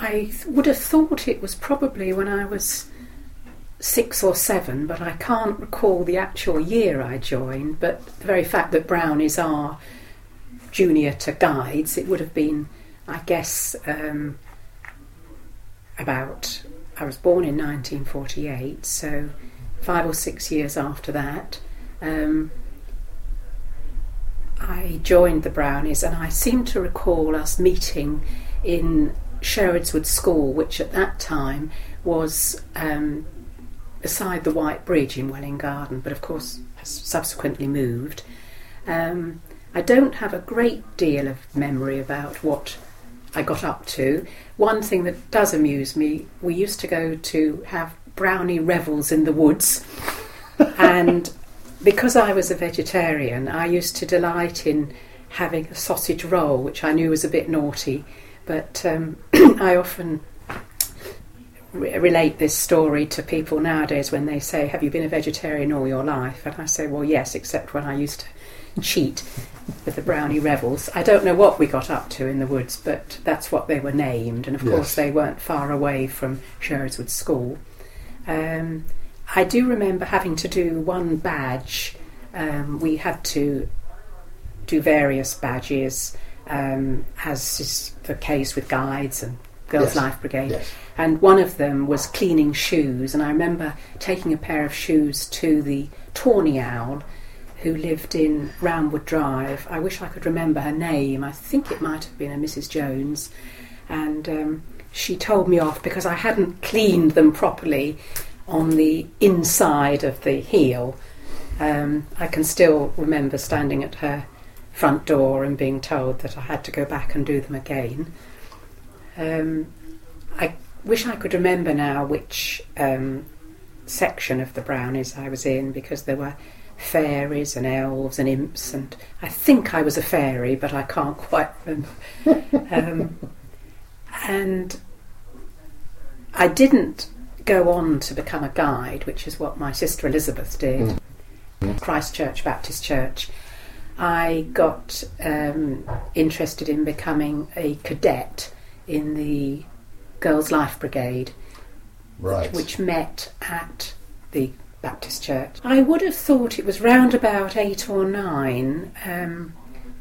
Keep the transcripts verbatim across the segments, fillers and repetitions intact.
I th- would have thought it was probably when I was six or seven, but I can't recall the actual year I joined. But the very fact that Brownies are junior to guides, it would have been, I guess, um, about, I was born in nineteen forty-eight, so five or six years after that, um, I joined the Brownies, and I seem to recall us meeting in Sherwodswood School, which at that time was um, beside the White Bridge in Welwyn Garden, but of course has subsequently moved. Um, I don't have a great deal of memory about what I got up to. One thing that does amuse me, we used to go to have brownie revels in the woods, and because I was a vegetarian, I used to delight in having a sausage roll, which I knew was a bit naughty, but um, I often re- relate this story to people nowadays when they say, have you been a vegetarian all your life? And I say, well, yes, except when I used to cheat with the brownie revels. I don't know what we got up to in the woods, but that's what they were named, and of yes. course they weren't far away from Sherwodswood School. Um, I do remember having to do one badge. Um, we had to do various badges, um, as is the case with guides and Girls' yes. Life Brigade. Yes. And one of them was cleaning shoes. And I remember taking a pair of shoes to the Tawny Owl, who lived in Roundwood Drive. I wish I could remember her name. I think it might have been a Missus Jones. And um, she told me off because I hadn't cleaned them properly on the inside of the heel. Um, I can still remember standing at her front door and being told that I had to go back and do them again. Um, I wish I could remember now which um, section of the Brownies I was in, because there were fairies and elves and imps, and I think I was a fairy, but I can't quite remember. um, and I didn't go on to become a guide, which is what my sister Elizabeth did, mm. Christchurch Baptist Church. I got um, interested in becoming a cadet in the Girls' Life Brigade, right. which met at the Baptist Church. I would have thought it was round about eight or nine. Um,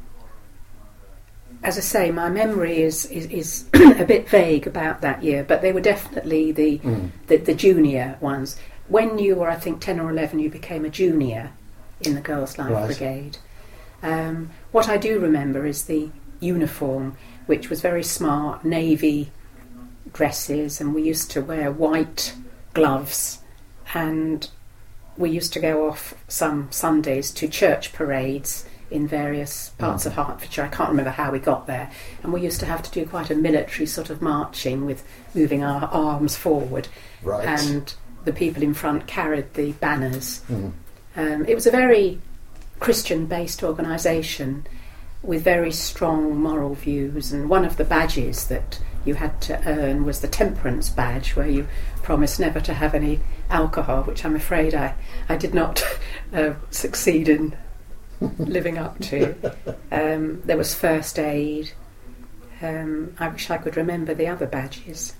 as I say, my memory is, is, is a bit vague about that year, but they were definitely the, mm. the the junior ones. When you were, I think, ten or eleven, you became a junior in the Girls' Life right. Brigade. Um, what I do remember is the uniform, which was very smart, navy dresses, and we used to wear white gloves, and we used to go off some Sundays to church parades in various parts mm. of Hertfordshire. I can't remember how we got there, and we used to have to do quite a military sort of marching with moving our arms forward, right. and the people in front carried the banners. Mm. Um, it was a very Christian-based organisation with very strong moral views, and one of the badges that you had to earn was the temperance badge, where you promised never to have any alcohol, which I'm afraid I, I did not uh, succeed in living up to. Um, there was first aid. Um, I wish I could remember the other badges.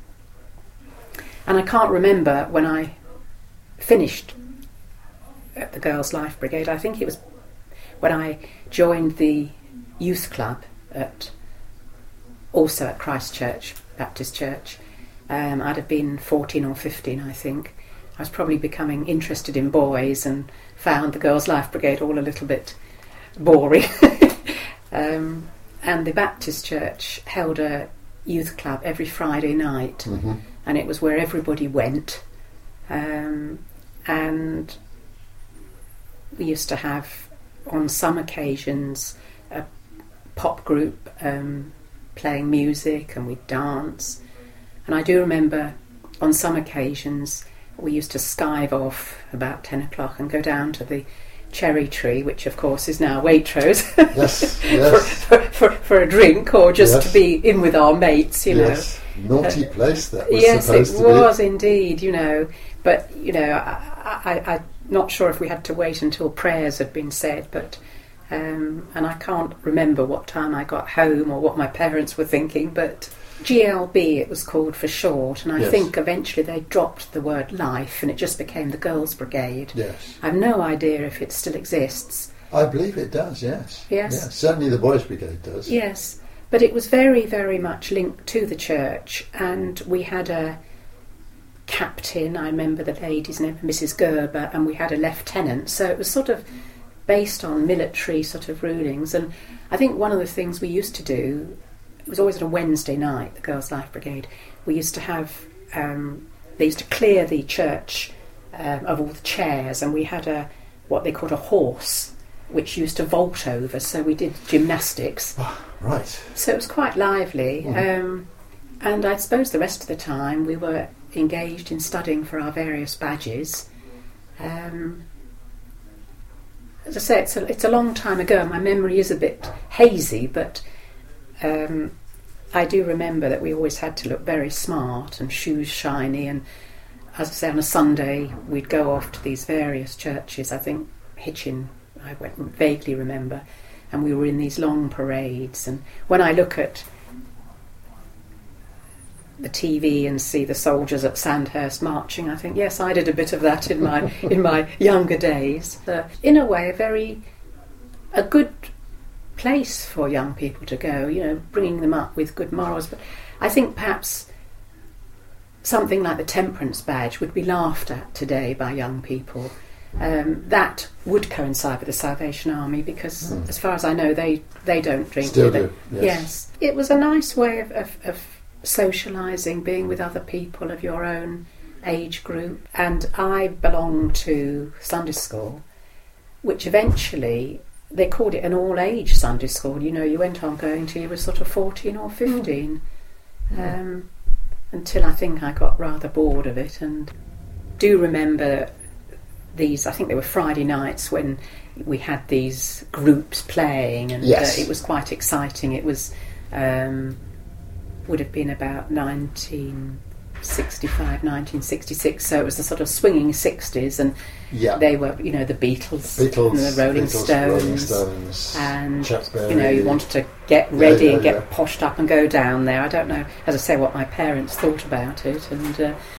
And I can't remember when I finished at the Girls' Life Brigade. I think it was when I joined the youth club at also at Christchurch Baptist Church. Um, I'd have been fourteen or fifteen, I think. I was probably becoming interested in boys and found the Girls' Life Brigade all a little bit boring. um, and the Baptist Church held a youth club every Friday night, mm-hmm. and it was where everybody went. Um, and we used to have, on some occasions, a pop group um, playing music, and we'd dance. And I do remember on some occasions we used to skive off about ten o'clock and go down to the Cherry Tree, which of course is now Waitrose, yes, yes. for, for, for, for a drink, or just yes. to be in with our mates, you yes. know. Naughty uh, place that was yes, supposed to be. Yes, it was indeed, you know. But, you know, I, I, I'm not sure if we had to wait until prayers had been said, but Um, and I can't remember what time I got home or what my parents were thinking, but G L B it was called for short, and I Yes. think eventually they dropped the word life and it just became the Girls' Brigade. Yes. I've no idea if it still exists. I believe it does, yes. Yes. Yeah, certainly the Boys' Brigade does. Yes, but it was very, very much linked to the church, and we had a captain, I remember the lady's name, Missus Gerber, and we had a lieutenant, so it was sort of based on military sort of rulings. And I think one of the things we used to do, it was always on a Wednesday night, the Girls' Life Brigade, we used to have, um, they used to clear the church um, of all the chairs, and we had a what they called a horse, which used to vault over, so we did gymnastics. Oh, right. So it was quite lively. Mm. Um, and I suppose the rest of the time we were engaged in studying for our various badges. Um, as I say, it's a, it's a long time ago. My memory is a bit hazy, but um, I do remember that we always had to look very smart and shoes shiny. And as I say, on a Sunday we'd go off to these various churches. I think Hitchin, I went, vaguely remember, and we were in these long parades. And when I look at the T V and see the soldiers at Sandhurst marching, I think, yes, I did a bit of that in my in my younger days. Uh, in a way, a very a good place for young people to go. You know, bringing them up with good morals. But I think perhaps something like the Temperance Badge would be laughed at today by young people. Um, that would coincide with the Salvation Army because, mm. as far as I know, they they don't drink. Still do do. Yes. yes, it was a nice way of. of, of socialising, being with other people of your own age group. And I belonged to Sunday school, which eventually they called it an all-age Sunday school. You know, you went on going till you were sort of fourteen or fifteen, um, until I think I got rather bored of it. And do remember these, I think they were Friday nights when we had these groups playing, and yes. uh, it was quite exciting. It was um, would have been about nineteen sixty-five, nineteen sixty-six, so it was the sort of swinging sixties, and yeah. they were, you know, the Beatles, Beatles and the Rolling, Beatles, Stones, Rolling Stones, and Chuck Berry. You know, you wanted to get ready yeah, yeah, and get yeah. poshed up and go down there. I don't know, as I say, what my parents thought about it, and uh,